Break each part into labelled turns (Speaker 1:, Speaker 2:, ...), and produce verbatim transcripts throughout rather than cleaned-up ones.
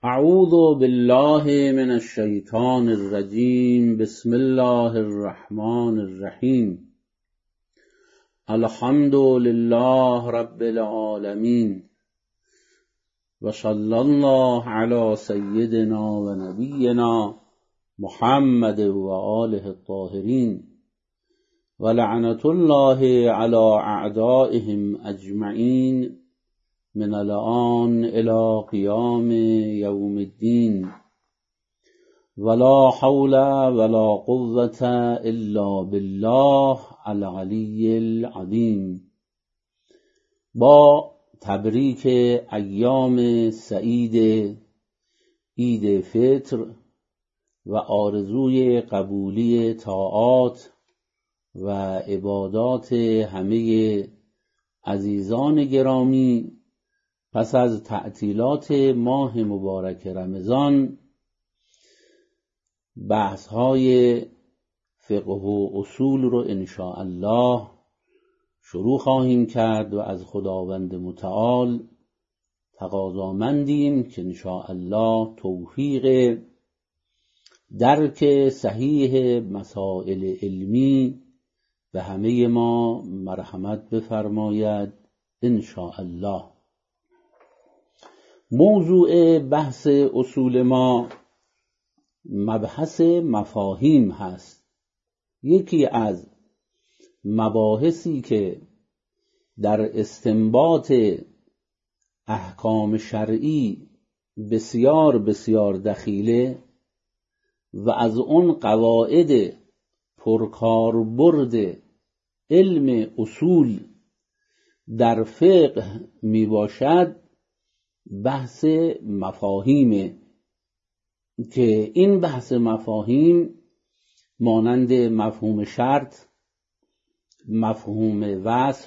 Speaker 1: اعوذ بالله من الشیطان الرجیم. بسم الله الرحمن الرحیم. الحمد لله رب العالمین و صلی الله علی سیدنا و نبینا محمد و آله الطاهرین و لعنت الله علی اعدائهم اجمعین من الآن الى قیام یوم الدین. ولا حول ولا قوة الا بالله العلی العظیم. با تبریک ایام سعید عید فطر و آرزوی قبولی طاعات و عبادات همه عزیزان گرامی، پس از تعطیلات ماه مبارک رمضان بحث های فقه و اصول رو انشاء الله شروع خواهیم کرد و از خداوند متعال تقاضامندیم که انشاء الله توفیق درک صحیح مسائل علمی به همه ما مرحمت بفرماید انشاء الله. موضوع بحث اصول ما مبحث مفاهیم هست. یکی از مباحثی که در استنباط احکام شرعی بسیار بسیار دخیله و از اون قواعد پرکاربرد علم اصول در فقه می باشد بحث مفاهیمه، که این بحث مفاهیم مانند مفهوم شرط، مفهوم وصف،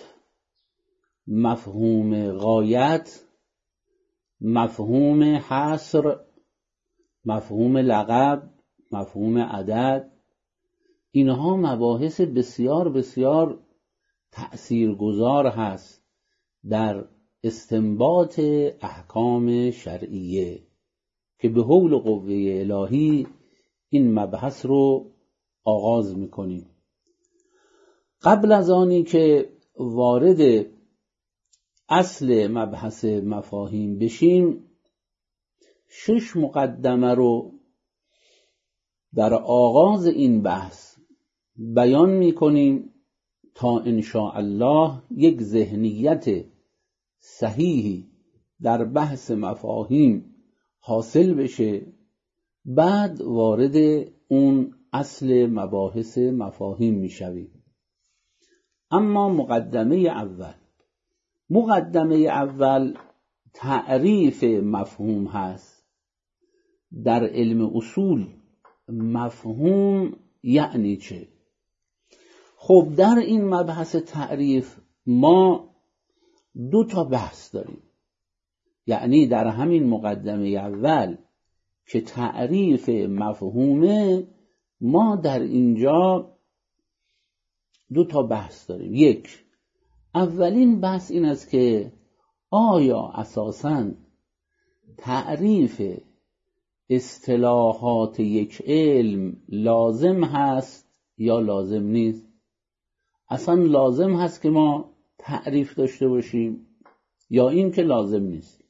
Speaker 1: مفهوم غایت، مفهوم حصر، مفهوم لقب، مفهوم عدد، اینها مباحث بسیار بسیار تأثیرگذار هست در استنباط احکام شرعیه که به حول قوه الهی این مبحث رو آغاز میکنیم. قبل از آنی که وارد اصل مبحث مفاهیم بشیم، شش مقدمه رو در آغاز این بحث بیان میکنیم تا انشاء الله یک ذهنیت صحیحی در بحث مفاهیم حاصل بشه، بعد وارد اون اصل مباحث مفاهیم میشویم. اما مقدمه اول مقدمه اول تعریف مفهوم هست. در علم اصول مفهوم یعنی چه؟ خب در این مبحث تعریف ما دو تا بحث داریم. یعنی در همین مقدمه اول که تعریف مفهومه، ما در اینجا دو تا بحث داریم. یک، اولین بحث این است که آیا اساساً تعریف اصطلاحات یک علم لازم هست یا لازم نیست؟ اصلا لازم هست که ما تعریف داشته باشیم یا این که لازم نیست؟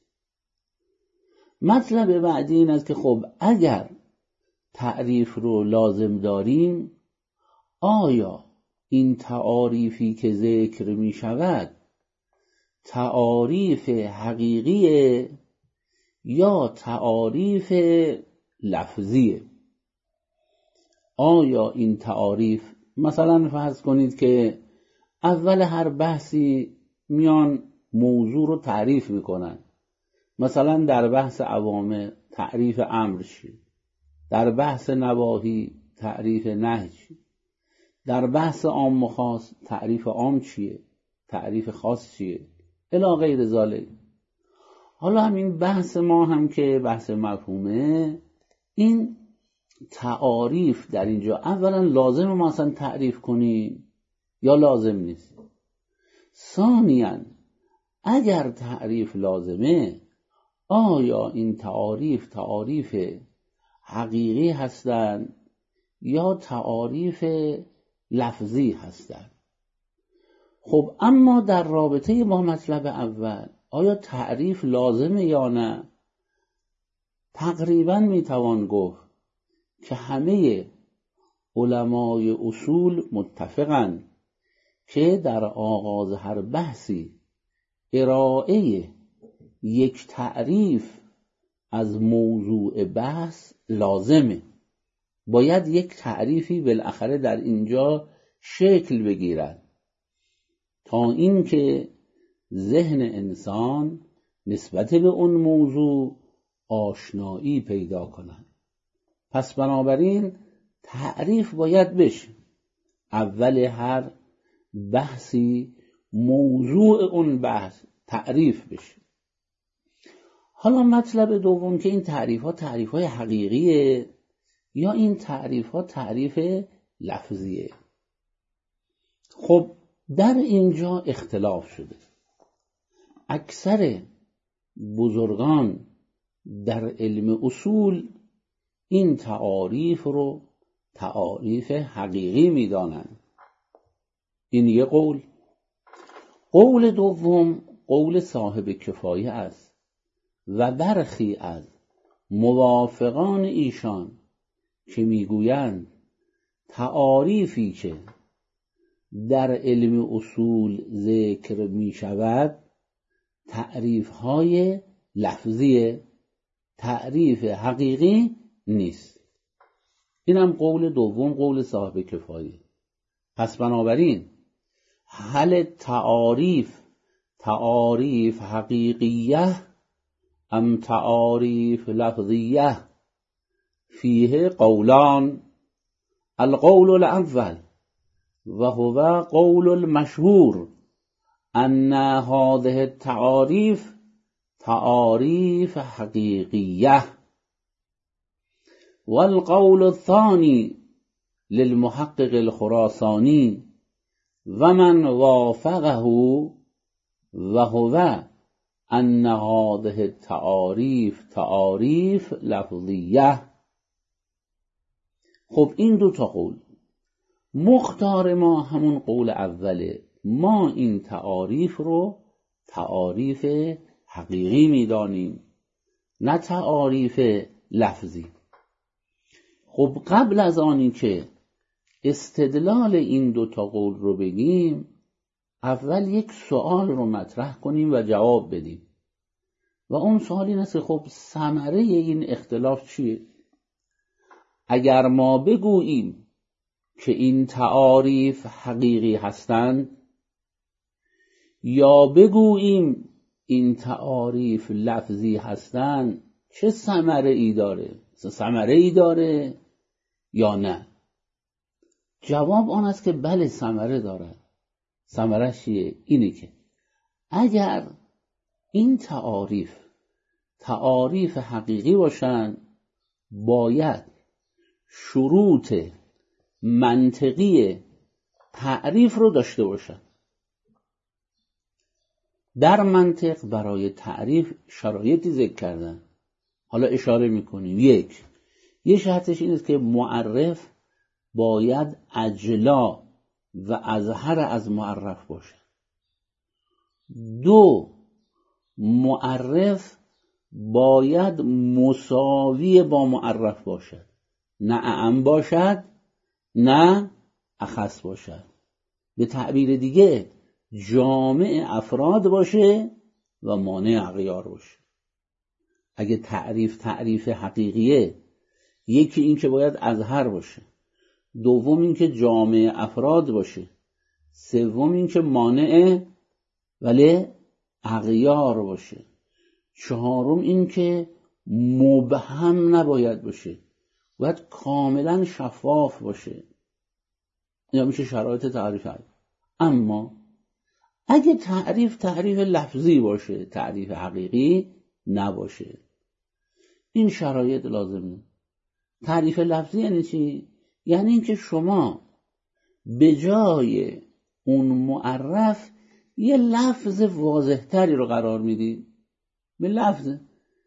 Speaker 1: مطلب بعدی این است که خب اگر تعریف رو لازم داریم، آیا این تعاریفی که ذکر می شود تعاریف حقیقیه یا تعاریف لفظیه؟ آیا این تعاریف، مثلا فرض کنید که اول هر بحثی میان موضوع رو تعریف میکنن، مثلا در بحث عوامه تعریف امر چیه، در بحث نواهی تعریف نهی چیه، در بحث عام و خاص تعریف عام چیه، تعریف خاص چیه، الی غیر ذالک. حالا همین بحث ما هم که بحث مفهومه، این تعاریف در اینجا اولا لازم ما اصلا تعریف کنیم یا لازم نیست؟ ثانیاً اگر تعریف لازمه، آیا این تعاریف تعاریف حقیقی هستند یا تعاریف لفظی هستند؟ خب اما در رابطه با مطلب اول آیا تعریف لازمه یا نه؟ تقریبا میتوان گفت که همه علمای اصول متفقن که در آغاز هر بحثی ارائه یک تعریف از موضوع بحث لازمه. باید یک تعریفی بالاخره در اینجا شکل بگیرد تا اینکه ذهن انسان نسبت به اون موضوع آشنایی پیدا کند. پس بنابراین تعریف باید بشه. اول هر بحثی موضوع اون بحث تعریف بشه. حالا مطلب دوم که این تعریف ها تعریف های حقیقیه یا این تعریف ها تعریف لفظیه. خب در اینجا اختلاف شده. اکثر بزرگان در علم اصول این تعاریف رو تعاریف حقیقی میدانند. این یه قول. قول دوم قول صاحب کفایه است و برخی از موافقان ایشان که میگویند تعاریفی که در علم اصول ذکر می شود تعریف های لفظی، تعریف حقیقی نیست. اینم قول دوم قول صاحب کفایه. پس بنابراین هل تعاریف تعاریف حقیقیه ام تعاریف لفظیه؟ فیه قولان. القول الاول وهو قول المشهور ان هذه التعاریف تعاریف حقیقیه، والقول الثاني للمحقق الخراسانی ومن وافقه وهو ان هذه التعاریف تعاریف لفظیه. خب این دو تا قول. مختار ما همون قول اوله. ما این تعاریف رو تعاریف حقیقی میدانیم نه تعاریف لفظی. خب قبل از آنی که استدلال این دو تا قول رو بگیم اول یک سوال رو مطرح کنیم و جواب بدیم و اون سوال این است که خب ثمره این اختلاف چیه؟ اگر ما بگوییم که این تعاریف حقیقی هستند یا بگوییم این تعاریف لفظی هستند چه ثمره ای داره؟ ثمره ای داره یا نه؟ جواب آن است که بله ثمره دارد. ثمره چیه؟ اینه که اگر این تعاریف تعاریف حقیقی باشند باید شروط منطقی تعریف رو داشته باشند. در منطق برای تعریف شرایطی ذکر کردن. حالا اشاره میکنیم. یک یه شرطش این است که معرف باید اجلا و اظهر از معرف باشه. دو معرف باید مساوی با معرف باشد، نه اعم باشد نه اخص باشد. به تعبیر دیگه جامع افراد باشه و مانع اغیار باشه. اگه تعریف تعریف حقیقیه، یکی این که باید اظهر باشه، دوم این که جامع افراد باشه، سوم این که مانع ولی اغیار باشه، چهارم این که مبهم نباید باشه، باید کاملا شفاف باشه. اینا میشه شرایط تعریف حقیقی. اما اگه تعریف تعریف لفظی باشه، تعریف حقیقی نباشه، این شرایط لازمه. تعریف لفظی یعنی چی؟ یعنی اینکه شما به جای اون معرف یه لفظ واضح تری رو قرار میدید. به لفظ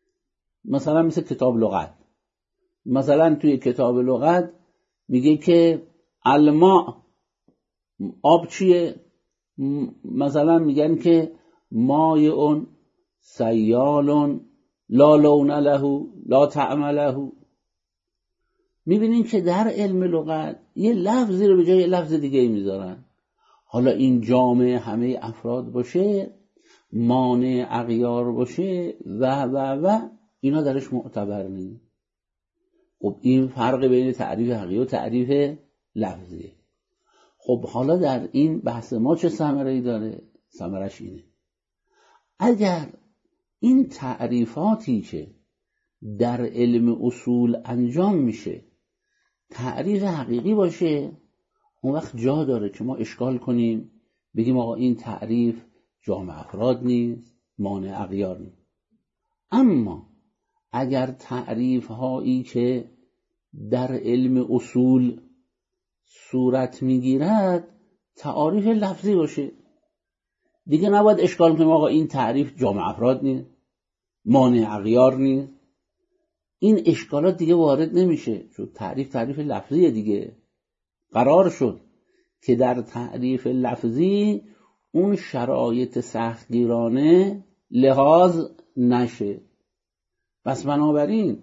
Speaker 1: مثلا مثل کتاب لغت، مثلا توی کتاب لغت میگه که الماء آب چیه؟ مثلا میگن که مایعون سیالون لا لون له لا طعم له. میبینین که در علم لغت یه لفظی رو به جای لفظ دیگه میذارن. حالا این جامع همه افراد باشه، مانع اغیار باشه و و و اینا درش معتبر نیست. خب این فرق بین تعریف حقیقی و تعریف لفظیه. خب حالا در این بحث ما چه ثمره‌ای داره؟ ثمرش اینه اگر این تعریفاتی که در علم اصول انجام میشه تعریف حقیقی باشه، اون وقت جا داره که ما اشکال کنیم بگیم آقا این تعریف جامع افراد نیست، مانع اغیار نیست. اما اگر تعریف هایی که در علم اصول صورت میگیرد تعریف لفظی باشه، دیگه نباید اشکال کنیم آقا این تعریف جامع افراد نیست، مانع اغیار نیست. این اشکالات دیگه وارد نمیشه، چون تعریف تعریف لفظیه دیگه. قرار شد که در تعریف لفظی اون شرایط سختگیرانه لحاظ نشه. پس بنابراین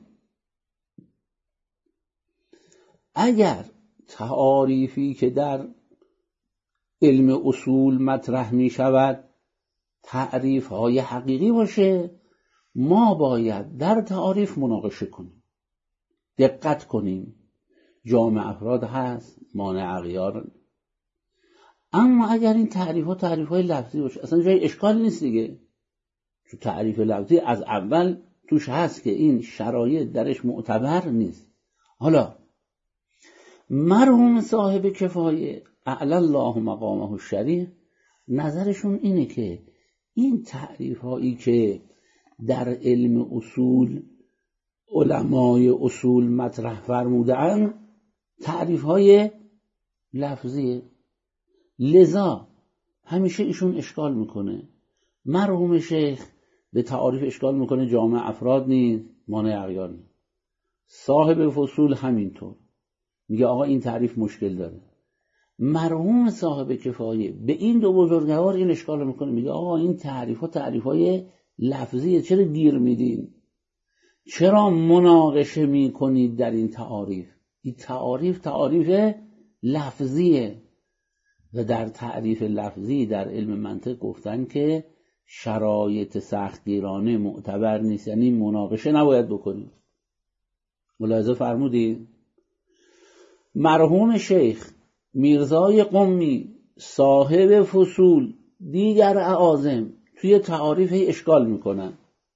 Speaker 1: اگر تعاریفی که در علم اصول مطرح می شود تعریف های حقیقی باشه، ما باید در تعاریف مناقشه کنیم، دقت کنیم جامع افراد هست، مانع اغیار. اما اگر این تعریف ها تعریف های لفظی باشه اصلا جای اشکال نیست دیگه، چون تعریف لفظی از اول توش هست که این شرایط درش معتبر نیست. حالا مرحوم صاحب کفایه اعلی الله مقامه الشریف نظرشون اینه که این تعریف هایی که در علم اصول علمای اصول مطرح فرمودن تعریف های لفظیه، لذا همیشه ایشون اشکال میکنه. مرحوم شیخ به تعریف اشکال میکنه جامع افراد نیست، مانع اغیار نیست. صاحب فصول همینطور میگه آقا این تعریف مشکل داره. مرحوم صاحب کفایه به این دو بزرگوار این اشکال میکنه، میگه آقا این تعریف ها تعریف های لفظیه، چرا گیر میدین؟ چرا مناقشه میکنید در این تعاریف؟ این تعاریف تعاریف لفظیه و در تعریف لفظی در علم منطق گفتن که شرایط سختگیرانه معتبر نیست، یعنی مناقشه نباید بکنید. ملاحظه فرمودید؟ مرحوم شیخ میرزای قمی صاحب فصول دیگر اعاظم توی تعاریف اشکال میکنن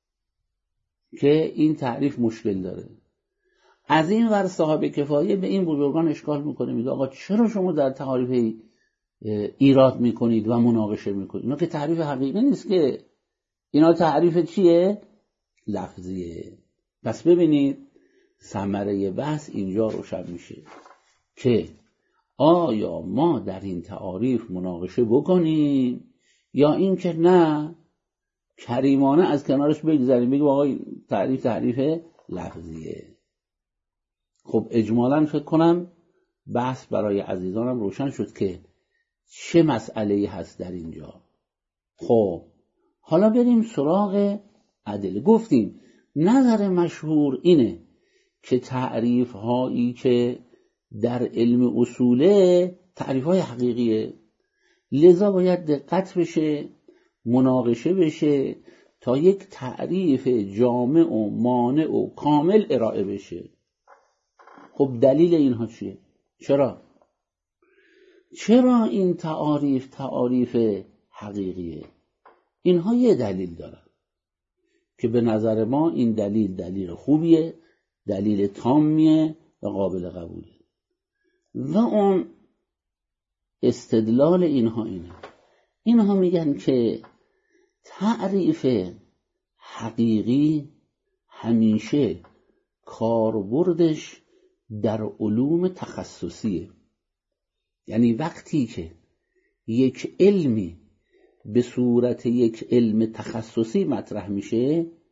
Speaker 1: که این تعریف مشکل داره. از این ور صاحب کفایه به این بزرگان اشکال میکنه، میگه آقا چرا شما در تعاریف ایراد میکنید و مناقشه میکنید؟ اینا که تعریف حقیقی نیست، که اینا تعریف چیه؟ لفظیه. پس ببینید ثمره بحث اینجا روشن میشه که آیا ما در این تعاریف مناقشه بکنیم یا این که نه کریمانه از کنارش بگذاریم بگیم آقا تعریف تعریف لفظیه. خب اجمالاً فکر کنم بحث برای عزیزانم روشن شد که چه مسئله‌ای هست در اینجا. خب حالا بریم سراغ ادله. گفتیم نظر مشهور اینه که تعریف هایی که در علم اصوله تعریف های حقیقیه، لذا باید دقت بشه، مناقشه بشه تا یک تعریف جامع و مانع و کامل ارائه بشه. خب دلیل اینها چیه؟ چرا؟ چرا این تعاریف تعاریف حقیقیه؟ اینها یه دلیل دارن که به نظر ما این دلیل دلیل خوبیه، دلیل تامیه و قابل قبوله. و اون استدلال اینها اینه، اینها میگن که تعریف حقیقی همیشه کاربردش در علوم تخصصیه. یعنی وقتی که یک علمی به صورت یک علم تخصصی مطرح میشه،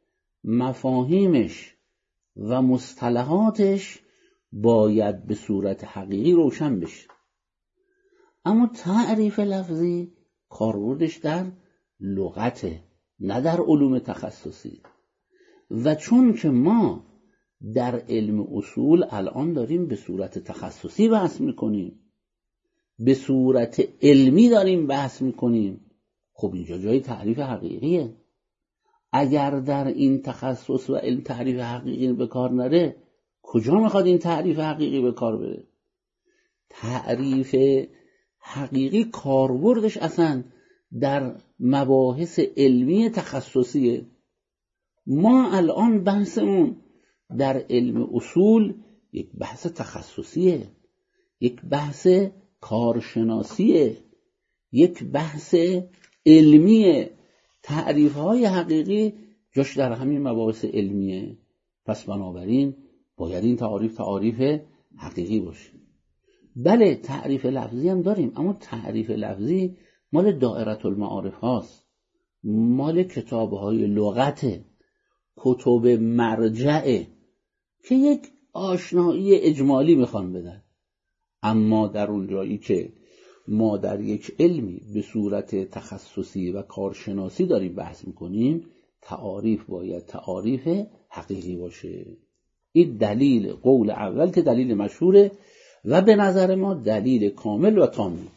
Speaker 1: مفاهیمش و مصطلحاتش باید به صورت حقیقی روشن بشه. اما تعریف لفظی کاربردش در لغته، نه در علوم تخصصی. و چون که ما در علم اصول الان داریم به صورت تخصصی بحث میکنیم، به صورت علمی داریم بحث میکنیم، خب اینجا جای تعریف حقیقیه. اگر در این تخصص و علم تعریف حقیقی به کار نره، کجا میخواد این تعریف حقیقی به کار بره؟ تعریف حقیقی کاربردش اصلا در مباحث علمی تخصصیه. ما الان بحثمون در علم اصول یک بحث تخصصیه، یک بحث کارشناسیه، یک بحث علمیه. تعریف‌های حقیقی جاش در همین مباحث علمیه. پس بنابراین باید این تعریف تعریف حقیقی باشه. بله تعریف لفظی هم داریم، اما تعریف لفظی مال دائره المعارف هاست، مال کتاب‌های لغته، کتب مرجعه که یک آشنایی اجمالی میخوان بدن. اما در اون جایی که ما در یک علمی به صورت تخصصی و کارشناسی داریم بحث میکنیم، تعاریف باید تعاریف حقیقی باشه. این دلیل قول اول که دلیل مشهوره و به نظر ما دلیل کامل و تام.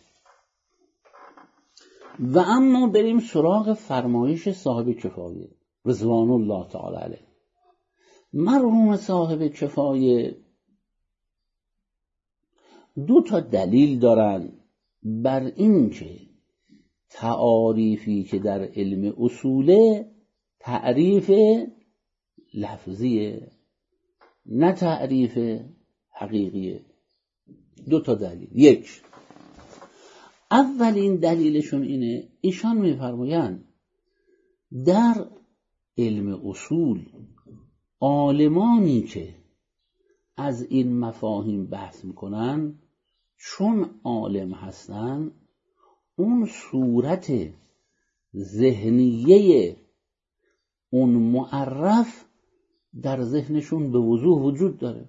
Speaker 1: و اما بریم سراغ فرمایش صاحب کفایه رضوان الله تعالی علیه. مرحوم صاحب کفایه دو تا دلیل دارن بر این که تعاریفی که در علم اصوله تعریف لفظیه نه تعریف حقیقیه. دو تا دلیل. یک، اولین دلیلشون اینه، ایشان میفرمایند در علم اصول عالمانی که از این مفاهیم بحث میکنن چون عالم هستن، اون صورت ذهنیه اون معرف در ذهنشون به وضوح وجود داره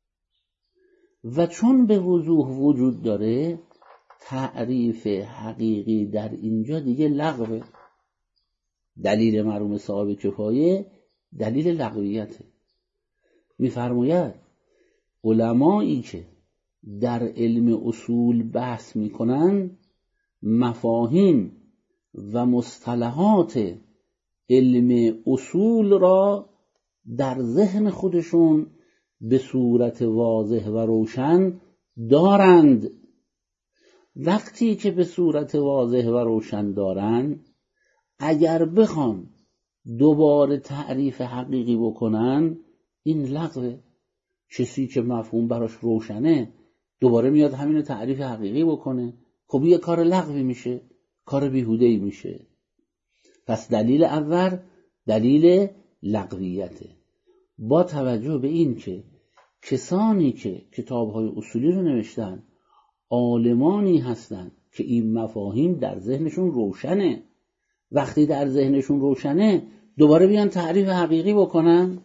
Speaker 1: و چون به وضوح وجود داره تعریف حقیقی در اینجا دیگه لغوه. دلیل مرحوم صاحب کفایه دلیل لغویته. میفرماید علمایی که در علم اصول بحث میکنن مفاهیم و مصطلحات علم اصول را در ذهن خودشون به صورت واضح و روشن دارند. وقتی که به صورت واضح و روشن دارند، اگر بخوان دوباره تعریف حقیقی بکنن این لغوه. کسی که مفهوم براش روشنه دوباره میاد همین تعریف حقیقی بکنه، خب یه کار لغوی میشه، کار بیهوده‌ای میشه. پس دلیل اول دلیل لغویته. با توجه به این که کسانی که کتاب‌های اصولی رو نوشتن عالمانی هستن که این مفاهیم در ذهنشون روشنه، وقتی در ذهنشون روشنه دوباره بیان تعریف حقیقی بکنن.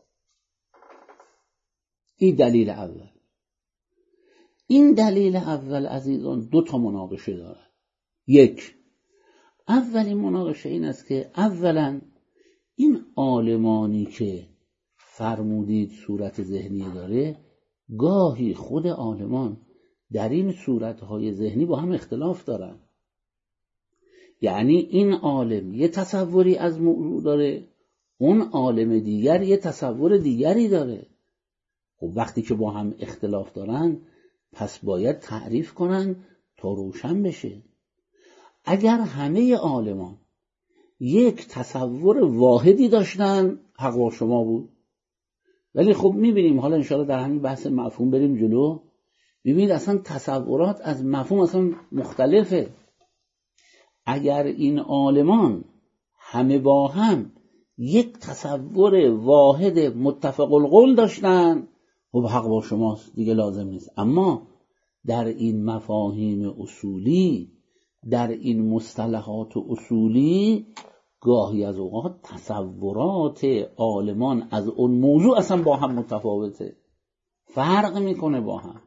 Speaker 1: این دلیل اول. این دلیل اول عزیزان دو تا مناقشه داره. یک، اولین مناقشه این است که اولا این عالمانی که فرمودید صورت ذهنی داره، گاهی خود عالمان در این صورتهای ذهنی با هم اختلاف دارن. یعنی این عالم یه تصوری از موضوع داره، اون عالم دیگر یه تصور دیگری داره. خب وقتی که با هم اختلاف دارن پس باید تعریف کنن تا روشن بشه. اگر همه عالمان یک تصور واحدی داشتن حق با شما بود. ولی خب میبینیم حالا انشاءالله در همین بحث مفهوم بریم جلو، میبینید اصلا تصورات از مفهوم اصلا مختلفه. اگر این عالمان همه با هم یک تصور واحد متفق القول داشتن خب حق با شماست، دیگه لازم نیست. اما در این مفاهیم اصولی، در این مصطلحات اصولی، گاهی از اوقات تصورات عالمان از اون موضوع اصلا با هم متفاوته، فرق میکنه با هم،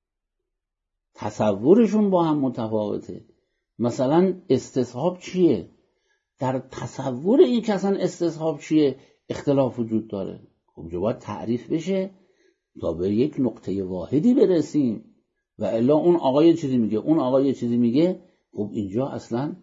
Speaker 1: تصورشون با هم متفاوته. مثلا استصحاب چیه؟ در تصور این که اصلا استصحاب چیه اختلاف وجود داره. خب جو باید تعریف بشه تا به یک نقطه واحدی برسیم، و الا اون آقا یه چیزی میگه اون آقا یه چیزی میگه. خب اینجا اصلا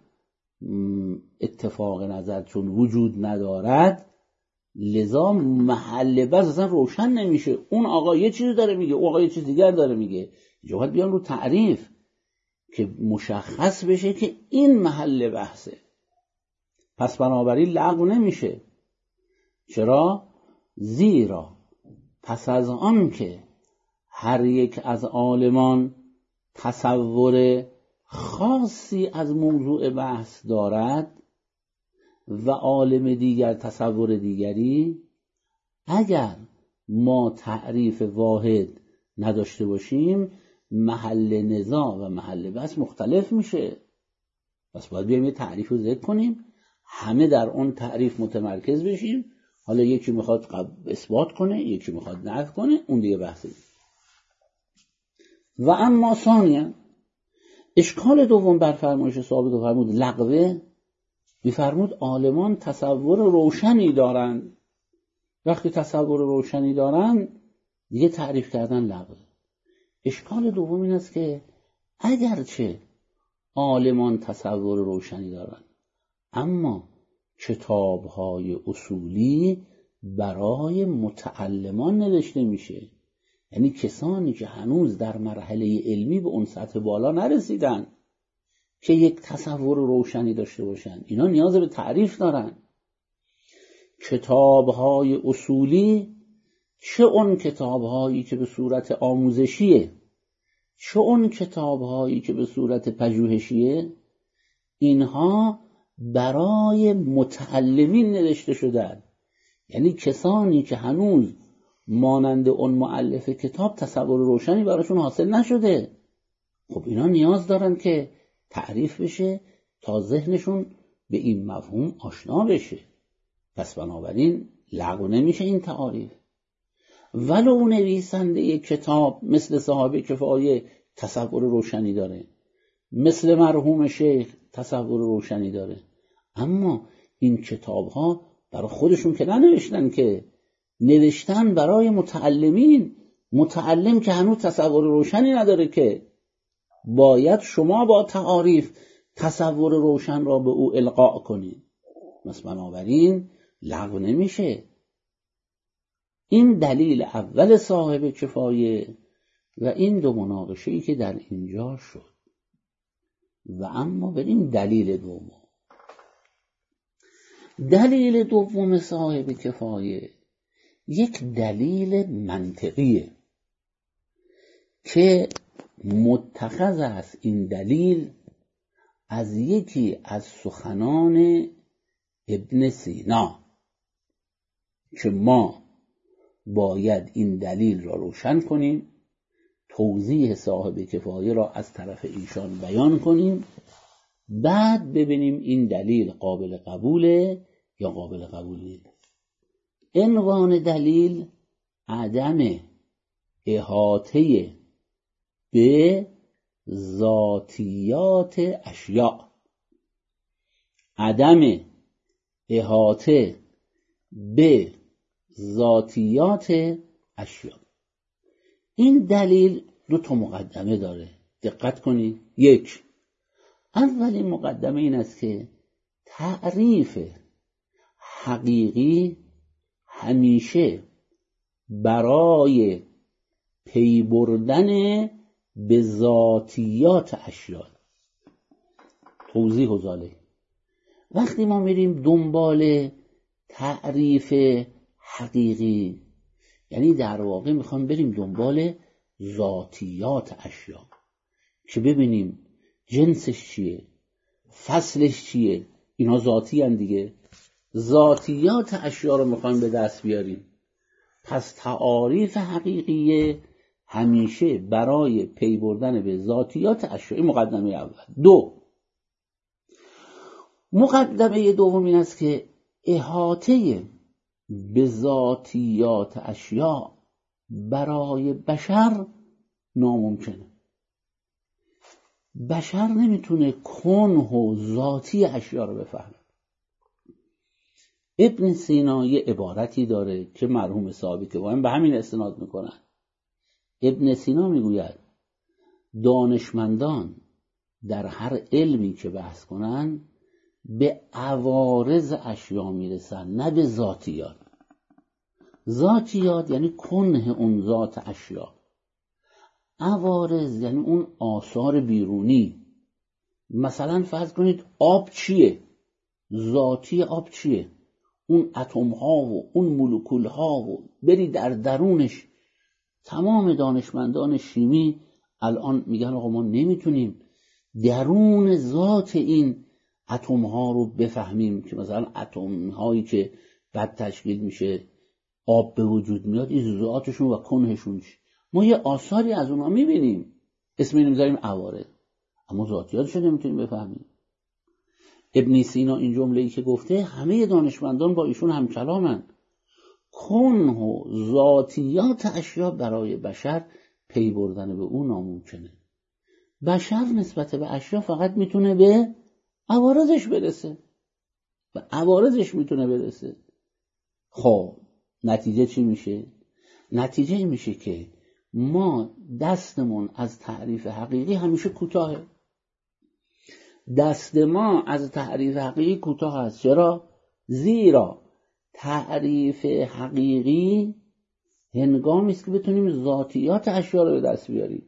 Speaker 1: اتفاق نظر چون وجود ندارد، لذا محل بس اصلا روشن نمیشه. اون آقا یه چیزی داره میگه، اون آقا یه چیز دیگر داره میگه. اینجا باید بیان رو تعریف که مشخص بشه که این محل بحثه. پس بنابراین لغو نمیشه. چرا؟ زیرا پس از آن که هر یک از عالمان تصور خاصی از موضوع بحث دارد و عالم دیگر تصور دیگری، اگر ما تعریف واحد نداشته باشیم محل نزاع و محل بحث مختلف میشه. پس باید بیایم یه تعریف رو ذکر کنیم، همه در اون تعریف متمرکز بشیم. حالا یکی میخواد اثبات کنه، یکی میخواد نفی کنه، اون دیگه بحثه. و اما ثانیاً اشکال دوم بر فرمایش ثابت و فرمود لغوه، میفرمود عالمان تصور روشنی دارند. وقتی تصور روشنی دارند دیگه تعریف کردن لغوه. اشکال دوم این است که اگرچه عالمان تصور روشنی دارند، اما کتاب‌های اصولی برای متعلمان نوشته میشه. یعنی کسانی که هنوز در مرحله علمی به اون سطح بالا نرسیدن که یک تصور روشنی داشته باشن، اینا نیاز به تعریف دارن. کتاب‌های اصولی، چه اون کتاب‌هایی که به صورت آموزشیه، چه اون کتاب‌هایی که به صورت پژوهشیه، اینها برای متعلمین نوشته شدن. یعنی کسانی که هنوز مانند اون مؤلف کتاب تصور روشنی براشون حاصل نشده، خب اینا نیاز دارن که تعریف بشه تا ذهنشون به این مفهوم آشنا بشه. پس بنابراین لغو نمیشه این تعاریف. ولو نویسنده کتاب مثل صاحب کفایه تصور روشنی داره، مثل مرحوم شیخ تصور روشنی داره، اما این کتاب ها برای خودشون که ننوشتن، که نوشتن برای متعلمین. متعلم که هنوز تصور روشنی نداره، که باید شما با تعاریف تصور روشن را به او القا کنید. پس بنابراین لغو نمیشه. این دلیل اول صاحب کفایه و این دو مناقشه‌ای که در اینجا شد. و اما بریم دلیل دوم. دلیل دوم صاحب کفایه یک دلیل منطقیه که متخذ است. این دلیل از یکی از سخنان ابن سینا که ما باید این دلیل را روشن کنیم، توضیح صاحب کفایه را از طرف ایشان بیان کنیم، بعد ببینیم این دلیل قابل قبوله یا قابل قبول نیست. عنوان دلیل عدم احاطه به ذاتیات اشیاء، عدم احاطه به ذاتیات اشیاء. این دلیل دو تا مقدمه داره، دقت کنید. یک، اولین مقدمه این است که تعریف حقیقی همیشه برای پی بردن به ذاتیات اشیاء. توضیح و ذالک، وقتی ما میریم دنبال تعریف حقیقی، یعنی در واقع میخوام بریم دنبال ذاتیات اشیاء که ببینیم جنسش چیه، فصلش چیه، اینا ذاتی هن دیگه. ذاتیات اشیاء رو میخوایم به دست بیاریم. پس تعاریف حقیقیه همیشه برای پی بردن به ذاتیات اشیاء. این مقدمه اول. دو، مقدمه دوم این است که احاطه به ذاتیات اشیاء برای بشر ناممکنه. بشر نمیتونه کنه و ذاتی اشیاء رو بفهمه. ابن سینا یه عبارتی داره که مرحوم سابقه وایم به همین استناد میکنن. ابن سینا میگوید دانشمندان در هر علمی که بحث کنن به عوارض اشیا میرسن، نه به ذاتیات. ذاتیات یعنی کنه اون ذات اشیا، عوارض یعنی اون آثار بیرونی. مثلا فرض کنید آب چیه؟ ذاتی آب چیه؟ اون اتم ها و اون مولکول ها و بری در درونش. تمام دانشمندان شیمی الان میگن آقا ما نمیتونیم درون ذات این اتم ها رو بفهمیم، که مثلا اتم هایی که بعد تشکیل میشه آب به وجود میاد این ذاتشون و کنهشون چی. ما یه آثاری از اونها میبینیم، اسم اینو میذاریم عوارض، اما ذاتیاتش رو نمیتونیم بفهمیم. ابن سینا این جمله‌ای که گفته همه دانشمندان با ایشون همکلامن. کنه و ذاتیات اشیا برای بشر پی بردن به اون ناممکنه. بشر نسبت به اشیا فقط میتونه به عوارضش برسه، به عوارضش میتونه برسه. خب نتیجه چی میشه؟ نتیجه این میشه که ما دستمون از تعریف حقیقی همیشه کوتاهه. دست ما از تعریف حقیقی کوتاه است. چرا؟ زیرا تعریف حقیقی هنگامی است که بتونیم ذاتیات اشیا رو به دست بیاریم.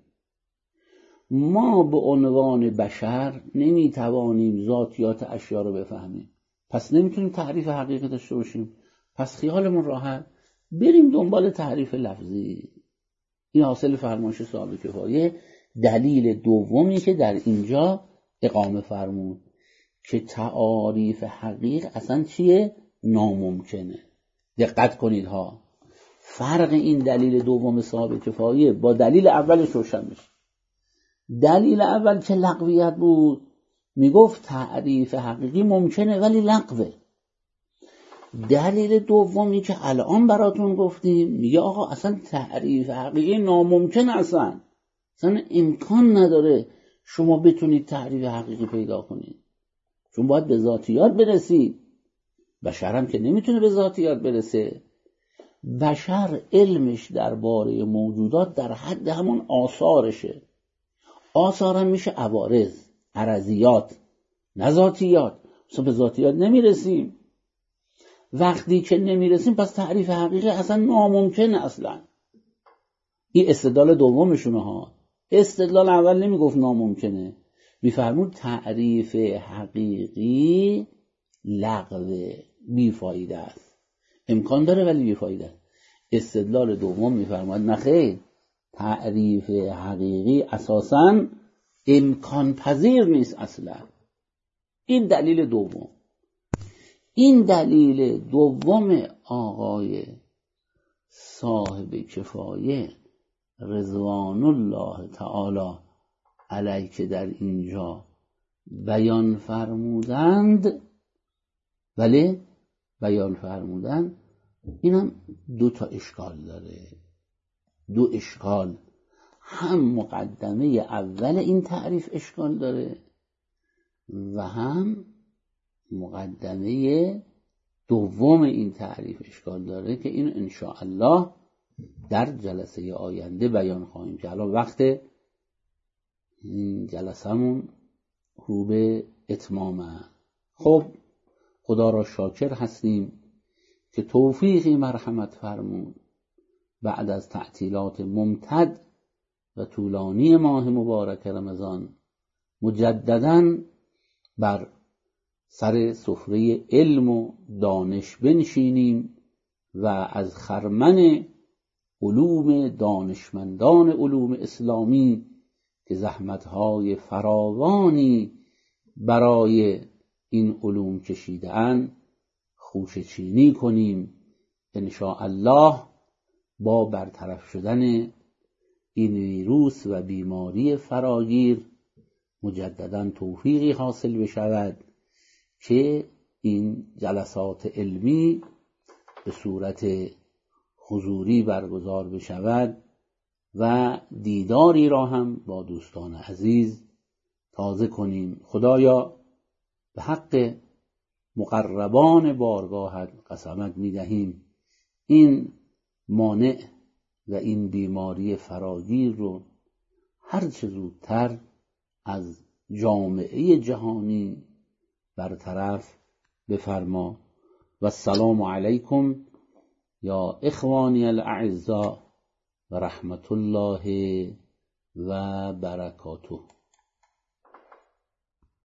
Speaker 1: ما به عنوان بشر نمیتوانیم ذاتیات اشیا رو بفهمیم، پس نمیتونیم تعریف حقیقی داشته باشیم. پس خیالمون راحت بریم دنبال تعریف لفظی. این حاصل فرمایش صاحب کفایه. دلیل دومی که در اینجا اقامه فرمود که تعاریف حقیق اصلا چیه؟ ناممکنه. دقت کنید ها، فرق این دلیل دوم صاحب کفایه با دلیل اولش روشن میشه. دلیل اول که لغویت بود، میگفت تعریف حقیقی ممکنه ولی لغوه. دلیل دومی که الان براتون گفتیم میگه آقا اصلا تعریف حقیقی ناممکن، اصلا اصلا امکان نداره شما بتونید تعریف حقیقی پیدا کنید، چون باید به ذاتیات برسید. بشر هم که نمیتونه به ذاتیات برسه. بشر علمش درباره موجودات در حد همون آثارشه. آثار هم میشه عوارض، عرضیات، نه ذاتیات. مثلا به ذاتیات نمیرسیم. وقتی که نمیرسیم پس تعریف حقیقی اصلا ناممکنه. اصلا این استدلال دومشونه ها. استدلال اول نمیگفت ناممکنه، میفرمود تعریف حقیقی لغوه، بیفایده است. امکان داره ولی بیفایده است. استدلال دوم میفرماد نخیر، تعریف حقیقی اساساً امکان پذیر نیست اصلا. این دلیل دوم. این دلیل دوم آقای صاحب کفایه رضوان الله تعالی علیه که در اینجا بیان فرمودند، ولی بیان فرمودند اینم دو تا اشکال داره. دو اشکال، هم مقدمه اول این تعریف اشکال داره و هم مقدمه دوم این تعریف اشکال داره که این انشاءالله در جلسه آینده بیان خواهیم که الان وقت این جلسه‌مون رو به اتمامه. خب خدا را شاکر هستیم که توفیقی مرحمت فرمود بعد از تعطیلات ممتد و طولانی ماه مبارک رمضان مجدداً بر سر سفره علم و دانش بنشینیم و از خرمن علوم دانشمندان علوم اسلامی که زحمتهای فراوانی برای این علوم کشیده‌اند خوشه چینی کنیم. انشاءالله با برطرف شدن این ویروس و بیماری فراگیر مجددا توفیقی حاصل بشود که این جلسات علمی به صورت حضوری برگزار بشود و دیداری را هم با دوستان عزیز تازه کنیم. خدایا به حق مقربان بارگاهت قسمت می‌دهیم این مانع و این بیماری فراگیر رو هر چه زودتر از جامعه جهانی برطرف بفرما. و السلام علیکم یا اخوانی الاعزاء و رحمت الله و برکاته.